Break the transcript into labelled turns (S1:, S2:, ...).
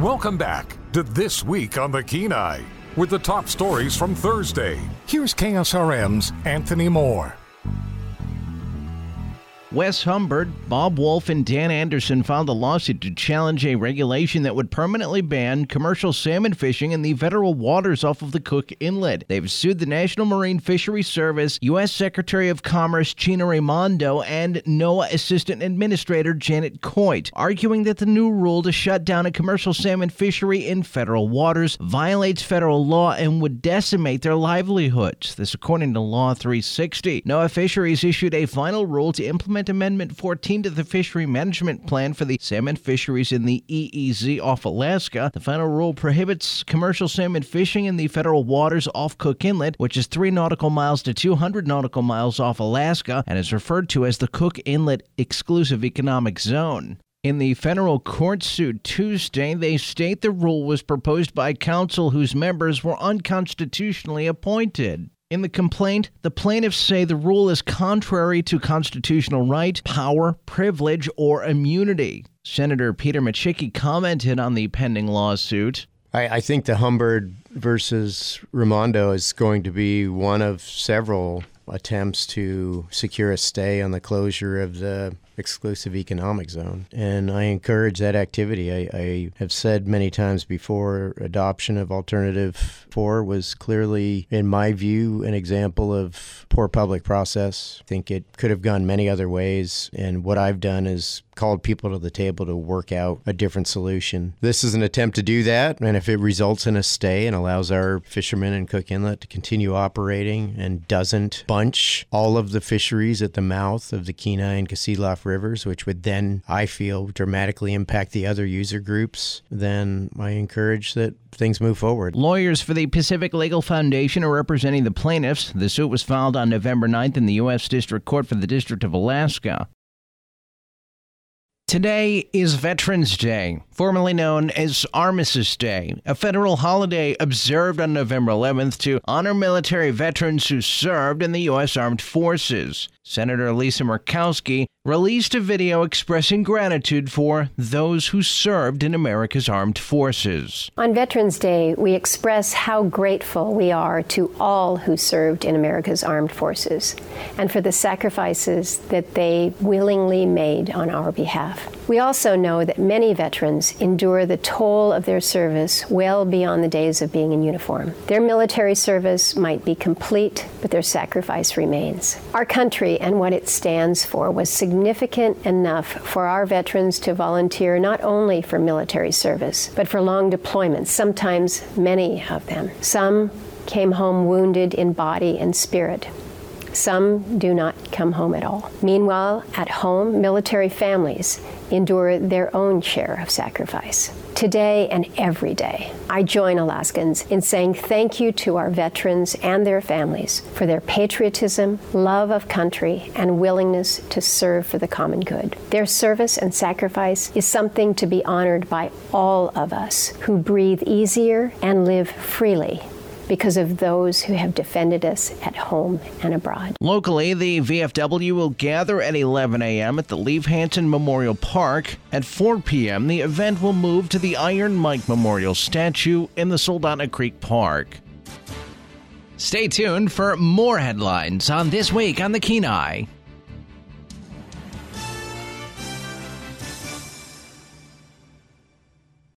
S1: Welcome back to This Week on the Kenai with the top stories from Thursday. Here's KSRM's Anthony Moore.
S2: Wes Humbert, Bob Wolf, and Dan Anderson filed a lawsuit to challenge a regulation that would permanently ban commercial salmon fishing in the federal waters off of the Cook Inlet. They've sued the National Marine Fisheries Service, U.S. Secretary of Commerce Gina Raimondo, and NOAA Assistant Administrator Janet Coit, arguing that the new rule to shut down a commercial salmon fishery in federal waters violates federal law and would decimate their livelihoods. This according to Law 360. NOAA Fisheries issued a final rule to implement Amendment 14 to the Fishery Management Plan for the salmon fisheries in the EEZ off Alaska. The final rule prohibits commercial salmon fishing in the federal waters off Cook Inlet, which is 3 nautical miles to 200 nautical miles off Alaska and is referred to as the Cook Inlet Exclusive Economic Zone. In the federal court suit Tuesday, they state the rule was proposed by counsel whose members were unconstitutionally appointed. In the complaint, the plaintiffs say the rule is contrary to constitutional right, power, privilege, or immunity. Senator Peter Micciche commented on the pending lawsuit.
S3: I think the Humbert versus Raimondo is going to be one of several attempts to secure a stay on the closure of the exclusive economic zone. And I encourage that activity. I have said many times before, adoption of Alternative 4 was clearly, in my view, an example of poor public process. I think it could have gone many other ways. And what I've done is called people to the table to work out a different solution. This is an attempt to do that. And if it results in a stay and allows our fishermen in Cook Inlet to continue operating and doesn't bunch all of the fisheries at the mouth of the Kenai and Kasilof rivers, which would then, I feel, dramatically impact the other user groups, then I encourage that things move forward.
S2: Lawyers for the Pacific Legal Foundation are representing the plaintiffs. The suit was filed on November 9th in the U.S. District Court for the District of Alaska. Today is Veterans Day, formerly known as Armistice Day, a federal holiday observed on November 11th to honor military veterans who served in the U.S. Armed Forces. Senator Lisa Murkowski released a video expressing gratitude for those who served in America's armed forces.
S4: On Veterans Day, we express how grateful we are to all who served in America's armed forces and for the sacrifices that they willingly made on our behalf. We also know that many veterans endure the toll of their service well beyond the days of being in uniform. Their military service might be complete, but their sacrifice remains. Our country and what it stands for was significant enough for our veterans to volunteer not only for military service, but for long deployments, sometimes many of them. Some came home wounded in body and spirit. Some do not come home at all. Meanwhile, at home, military families endure their own share of sacrifice. Today and every day, I join Alaskans in saying thank you to our veterans and their families for their patriotism, love of country, and willingness to serve for the common good. Their service and sacrifice is something to be honored by all of us who breathe easier and live freely because of those who have defended us at home and abroad.
S2: Locally, the VFW will gather at 11 a.m. at the Leif Hansen Memorial Park. At 4 p.m., the event will move to the Iron Mike Memorial statue in the Soldotna Creek Park. Stay tuned for more headlines on This Week on the Kenai.